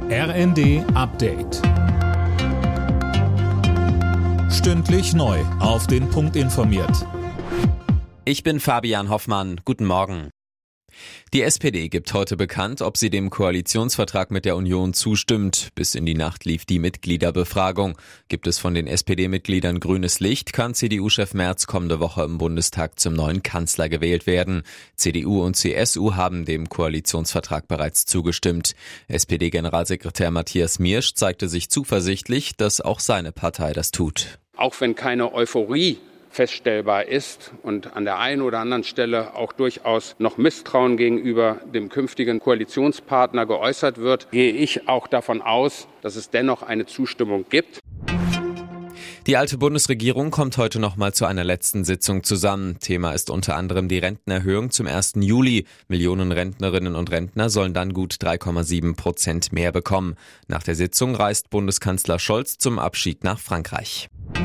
RND Update. Stündlich neu auf den Punkt informiert. Ich bin Fabian Hoffmann. Guten Morgen. Die SPD gibt heute bekannt, ob sie dem Koalitionsvertrag mit der Union zustimmt. Bis in die Nacht lief die Mitgliederbefragung. Gibt es von den SPD-Mitgliedern grünes Licht, kann CDU-Chef Merz kommende Woche im Bundestag zum neuen Kanzler gewählt werden. CDU und CSU haben dem Koalitionsvertrag bereits zugestimmt. SPD-Generalsekretär Matthias Miersch zeigte sich zuversichtlich, dass auch seine Partei das tut. Auch wenn keine Euphorie feststellbar ist und an der einen oder anderen Stelle auch durchaus noch Misstrauen gegenüber dem künftigen Koalitionspartner geäußert wird, gehe ich auch davon aus, dass es dennoch eine Zustimmung gibt. Die alte Bundesregierung kommt heute noch mal zu einer letzten Sitzung zusammen. Thema ist unter anderem die Rentenerhöhung zum 1. Juli. Millionen Rentnerinnen und Rentner sollen dann gut 3,7% mehr bekommen. Nach der Sitzung reist Bundeskanzler Scholz zum Abschied nach Frankreich.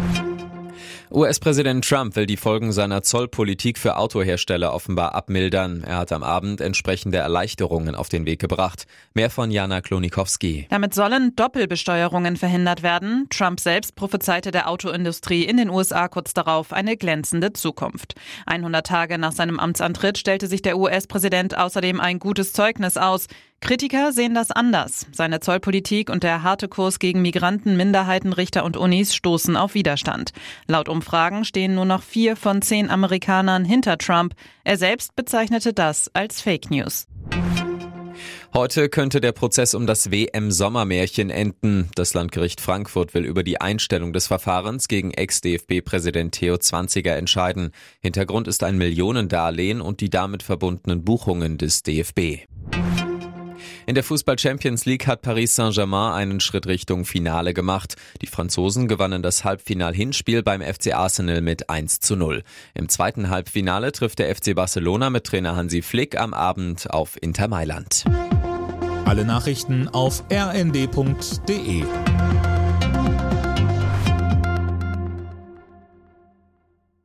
US-Präsident Trump will die Folgen seiner Zollpolitik für Autohersteller offenbar abmildern. Er hat am Abend entsprechende Erleichterungen auf den Weg gebracht. Mehr von Jana Klonikowski. Damit sollen Doppelbesteuerungen verhindert werden. Trump selbst prophezeite der Autoindustrie in den USA kurz darauf eine glänzende Zukunft. 100 Tage nach seinem Amtsantritt stellte sich der US-Präsident außerdem ein gutes Zeugnis aus. Kritiker sehen das anders. Seine Zollpolitik und der harte Kurs gegen Migranten, Minderheiten, Richter und Unis stoßen auf Widerstand. Laut Umfragen stehen nur noch 4 von 10 Amerikanern hinter Trump. Er selbst bezeichnete das als Fake News. Heute könnte der Prozess um das WM-Sommermärchen enden. Das Landgericht Frankfurt will über die Einstellung des Verfahrens gegen Ex-DFB-Präsident Theo Zwanziger entscheiden. Hintergrund ist ein Millionendarlehen und die damit verbundenen Buchungen des DFB. In der Fußball-Champions League hat Paris Saint-Germain einen Schritt Richtung Finale gemacht. Die Franzosen gewannen das Halbfinal-Hinspiel beim FC Arsenal mit 1:0. Im zweiten Halbfinale trifft der FC Barcelona mit Trainer Hansi Flick am Abend auf Inter Mailand. Alle Nachrichten auf rnd.de.